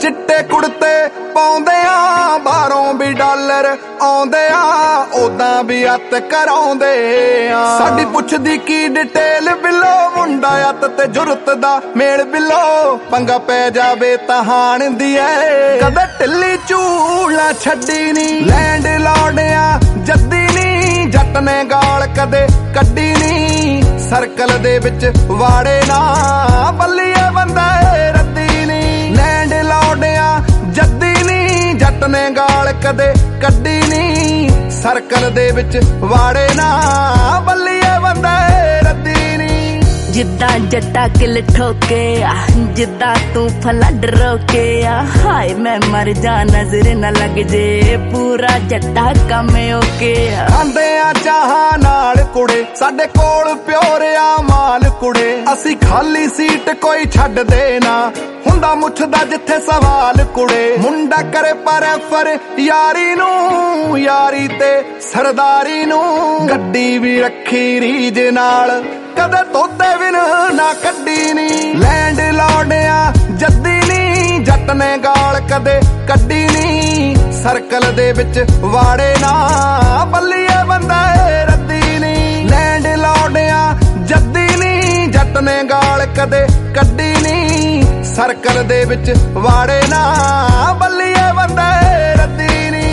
चिट्टे कुड़ते पाउंदे आ बाहरों भी डॉलर आउंदे आ ओदा भी अत कराउंदे आ साडी पुछदी की डिटेल बिलो मुंडा अत ते जुरत दा मेल बिलो पंगा पै जावे तां हाण दी ऐ कदे ढिल्ली झूला छड्डी नी लैंड लॉर्डिया जद्दी नी जट ने गाल कदे कड्डी नी सर्कल दे विच वाड़े ना बल्लीए बंदा रद्दी नी लैंड लॉर्डिया जद्दी नी जट ने गाल कदे कड्डी नी सर्कल दे विच वाड़े ना बल्लीए बंदा रद्दी नी जिद्दां जट्टा किल ठोके जिद्दां तू फ्लड रोके हाय मैं मर जा नजर न लग जे पूरा जट्टा कम ओके खांदे आ चाह नाल कुड़े साडे कोल प्योरिया माल कुड़े असी खाली सीट कोई छड्ड दे ना हुंदा मुछदा जिथे सवाल कुड़े मुंडा करे पर यारी नू यारी ते सरदारी नू गड्डी भी रखी रीज नाल कदे तोते विन ना कड्डी नी लैंड लॉर्डिया जद्दी नी जट ने गाल कदे कड्डी नी सर्कल दे विच वाड़े ना बल्लीए बंदा रद्दी नी लैंड लॉर्डिया जद्दी नी जट ने गाल कदे कड्डी नी सर्कल दे विच वाड़े ना बल्लीए बंदा रद्दी नी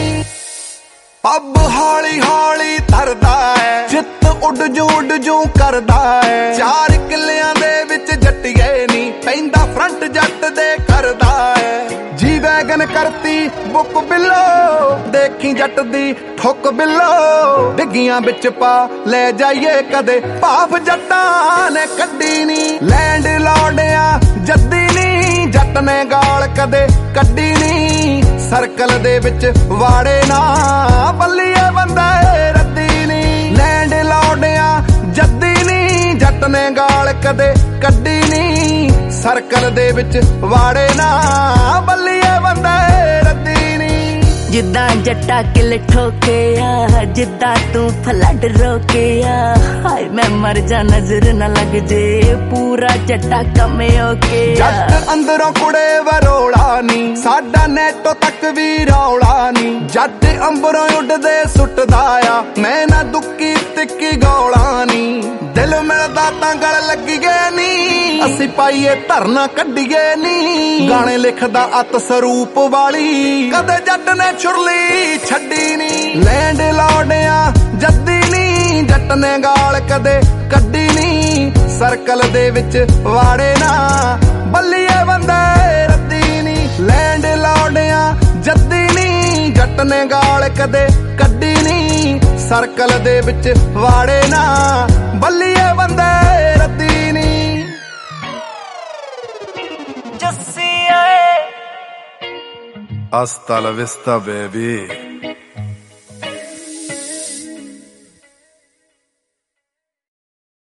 पब हौली हौली तरदा है जित उड जू करदा है चार किलियां दे विच जट्टिए नी पैंदा फ्रंट जट दे करदा है जी वैगन करती बुक बिलो देखी जट दी ठुक बिलो डिग्गियां विच पा ले जाइए कदे भाफ जट्टां ने कड्डी नी लैंड लॉर्डिया जद्दी नी जट ने गाल कदे कड्डी नी सर्कल दे विच वाड़े ना बल्लीए बंदा रद्दी नी लैंड लॉर्डिया जद्दी नी जट ने गाल कदे कड्डी नी सर्कल दे विच वाड़े ना बल्लीए बंदा रद्दी नी जिद्दां जट्टा किल ठोके जिद्दां तू फ्लड रोके हाय मैं मर जा नजर न लग जे पूरा जट्टा कमे ओके जट अंदरों कुड़े वरोला नी साडा नेटो तक भी रौला नी जट अंबरों उड़दे सुटदा आ मैं ना दुक्की तिक्की गौला नी दिल मिलदा तां गल लगी गए नी असी पाईए धरना कड्डीए नी गाने लिखदा अत सरूप वाली कदे जट ने छुरली छड्डी नी लैंड लॉर्डिया जद्दी नी जट ने गाल कदे कड्डी नी सर्कल दे विच वाड़े ना बल्लीए बंदा रद्दी नी लैंड लॉर्डिया जद्दी नी जट ने गाल कदे कड्डी नी सर्कल दे विच वाड़े ना बल्लीए बंदा रद्दी नी जस्सी आए Hasta la vista, baby.